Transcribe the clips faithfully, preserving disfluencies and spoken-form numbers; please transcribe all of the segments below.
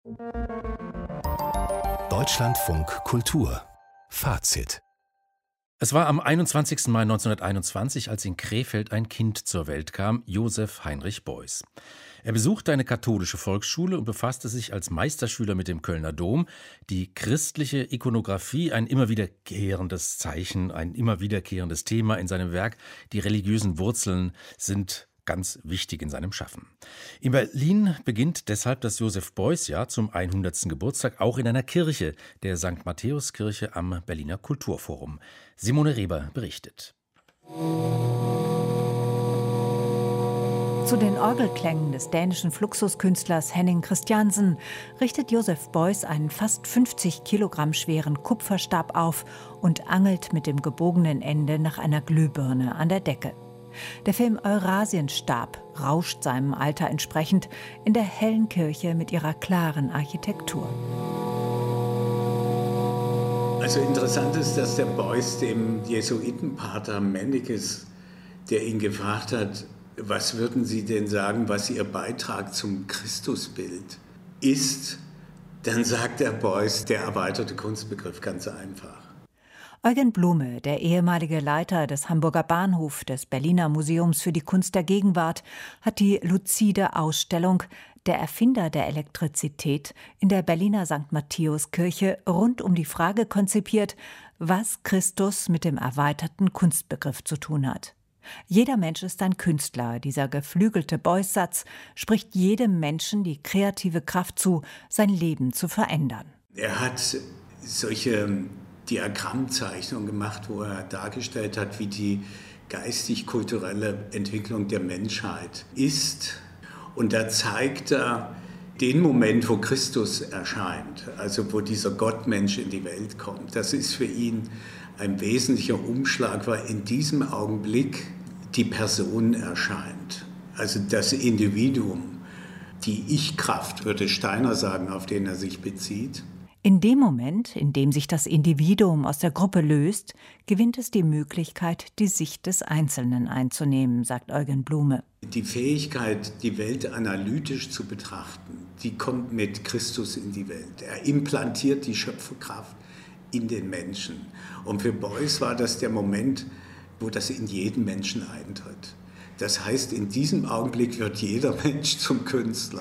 Deutschlandfunk Kultur Fazit. Es war am einundzwanzigsten Mai neunzehnhunderteinundzwanzig, als in Krefeld ein Kind zur Welt kam, Joseph Heinrich Beuys. Er besuchte eine katholische Volksschule und befasste sich als Meisterschüler mit dem Kölner Dom. Die christliche Ikonographie, ein immer wiederkehrendes Zeichen, ein immer wiederkehrendes Thema in seinem Werk. Die religiösen Wurzeln sind ganz wichtig in seinem Schaffen. In Berlin beginnt deshalb das Joseph-Beuys-Jahr zum hundertsten Geburtstag auch in einer Kirche, der Sankt Matthäus-Kirche am Berliner Kulturforum. Simone Reber berichtet. Zu den Orgelklängen des dänischen Fluxuskünstlers Henning Christiansen richtet Joseph Beuys einen fast fünfzig Kilogramm schweren Kupferstab auf und angelt mit dem gebogenen Ende nach einer Glühbirne an der Decke. Der Film Eurasienstab rauscht seinem Alter entsprechend in der hellen Kirche mit ihrer klaren Architektur. Also interessant ist, dass der Beuys dem Jesuitenpater Mennekes, der ihn gefragt hat, was würden Sie denn sagen, was Ihr Beitrag zum Christusbild ist, dann sagt der Beuys, der erweiterte Kunstbegriff, ganz einfach. Eugen Blume, der ehemalige Leiter des Hamburger Bahnhof des Berliner Museums für die Kunst der Gegenwart, hat die luzide Ausstellung Der Erfinder der Elektrizität in der Berliner Sankt Matthäus-Kirche rund um die Frage konzipiert, was Christus mit dem erweiterten Kunstbegriff zu tun hat. Jeder Mensch ist ein Künstler. Dieser geflügelte Beuys-Satz spricht jedem Menschen die kreative Kraft zu, sein Leben zu verändern. Er hat solche Diagrammzeichnung gemacht, wo er dargestellt hat, wie die geistig-kulturelle Entwicklung der Menschheit ist. Und da zeigt er den Moment, wo Christus erscheint, also wo dieser Gottmensch in die Welt kommt. Das ist für ihn ein wesentlicher Umschlag, weil in diesem Augenblick die Person erscheint. Also das Individuum, die Ich-Kraft, würde Steiner sagen, auf den er sich bezieht. In dem Moment, in dem sich das Individuum aus der Gruppe löst, gewinnt es die Möglichkeit, die Sicht des Einzelnen einzunehmen, sagt Eugen Blume. Die Fähigkeit, die Welt analytisch zu betrachten, die kommt mit Christus in die Welt. Er implantiert die Schöpferkraft in den Menschen. Und für Beuys war das der Moment, wo das in jeden Menschen eintritt. Das heißt, in diesem Augenblick wird jeder Mensch zum Künstler.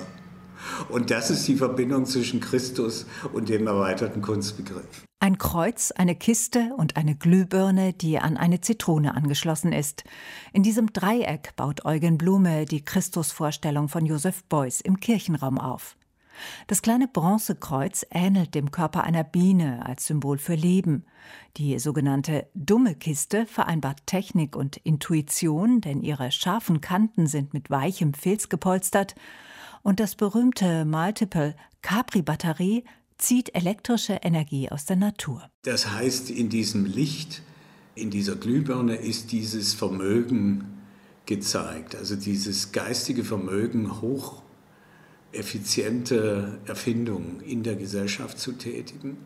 Und das ist die Verbindung zwischen Christus und dem erweiterten Kunstbegriff. Ein Kreuz, eine Kiste und eine Glühbirne, die an eine Zitrone angeschlossen ist. In diesem Dreieck baut Eugen Blume die Christusvorstellung von Joseph Beuys im Kirchenraum auf. Das kleine Bronzekreuz ähnelt dem Körper einer Biene als Symbol für Leben. Die sogenannte dumme Kiste vereinbart Technik und Intuition, denn ihre scharfen Kanten sind mit weichem Filz gepolstert. Und das berühmte Multiple Capri-Batterie zieht elektrische Energie aus der Natur. Das heißt, in diesem Licht, in dieser Glühbirne ist dieses Vermögen gezeigt. Also dieses geistige Vermögen, hocheffiziente Erfindungen in der Gesellschaft zu tätigen.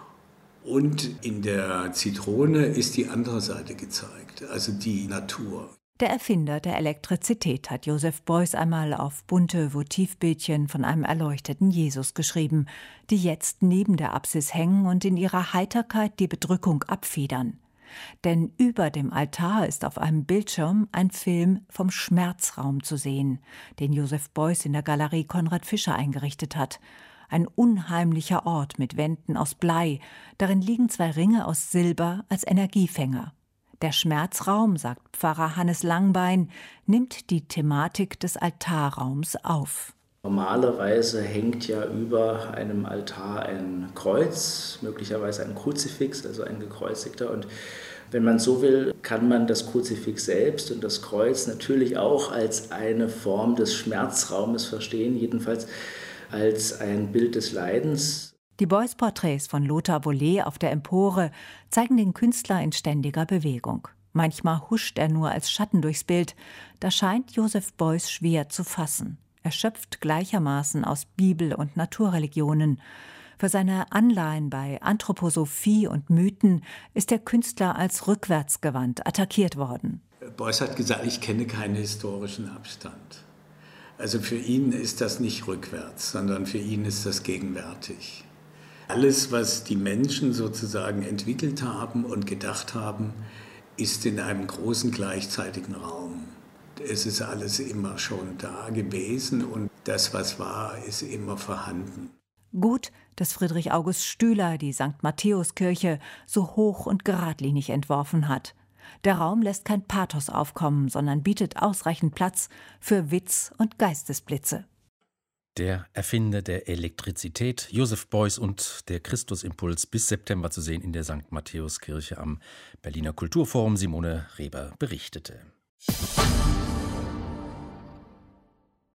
Und in der Zitrone ist die andere Seite gezeigt, also die Natur. Der Erfinder der Elektrizität hat Joseph Beuys einmal auf bunte Votivbildchen von einem erleuchteten Jesus geschrieben, die jetzt neben der Apsis hängen und in ihrer Heiterkeit die Bedrückung abfedern. Denn über dem Altar ist auf einem Bildschirm ein Film vom Schmerzraum zu sehen, den Joseph Beuys in der Galerie Konrad Fischer eingerichtet hat. Ein unheimlicher Ort mit Wänden aus Blei, darin liegen zwei Ringe aus Silber als Energiefänger. Der Schmerzraum, sagt Pfarrer Hannes Langbein, nimmt die Thematik des Altarraums auf. Normalerweise hängt ja über einem Altar ein Kreuz, möglicherweise ein Kruzifix, also ein gekreuzigter. Und wenn man so will, kann man das Kruzifix selbst und das Kreuz natürlich auch als eine Form des Schmerzraumes verstehen, jedenfalls als ein Bild des Leidens. Die Beuys-Porträts von Lothar Vollet auf der Empore zeigen den Künstler in ständiger Bewegung. Manchmal huscht er nur als Schatten durchs Bild. Da scheint Joseph Beuys schwer zu fassen. Er schöpft gleichermaßen aus Bibel- und Naturreligionen. Für seine Anleihen bei Anthroposophie und Mythen ist der Künstler als rückwärtsgewandt attackiert worden. Beuys hat gesagt, ich kenne keinen historischen Abstand. Also für ihn ist das nicht rückwärts, sondern für ihn ist das gegenwärtig. Alles, was die Menschen sozusagen entwickelt haben und gedacht haben, ist in einem großen gleichzeitigen Raum. Es ist alles immer schon da gewesen und das, was war, ist immer vorhanden. Gut, dass Friedrich August Stüler die Sankt Matthäuskirche so hoch und geradlinig entworfen hat. Der Raum lässt kein Pathos aufkommen, sondern bietet ausreichend Platz für Witz und Geistesblitze. Der Erfinder der Elektrizität, Joseph Beuys, und der Christusimpuls, bis September zu sehen in der Sankt Matthäuskirche am Berliner Kulturforum. Simone Reber berichtete.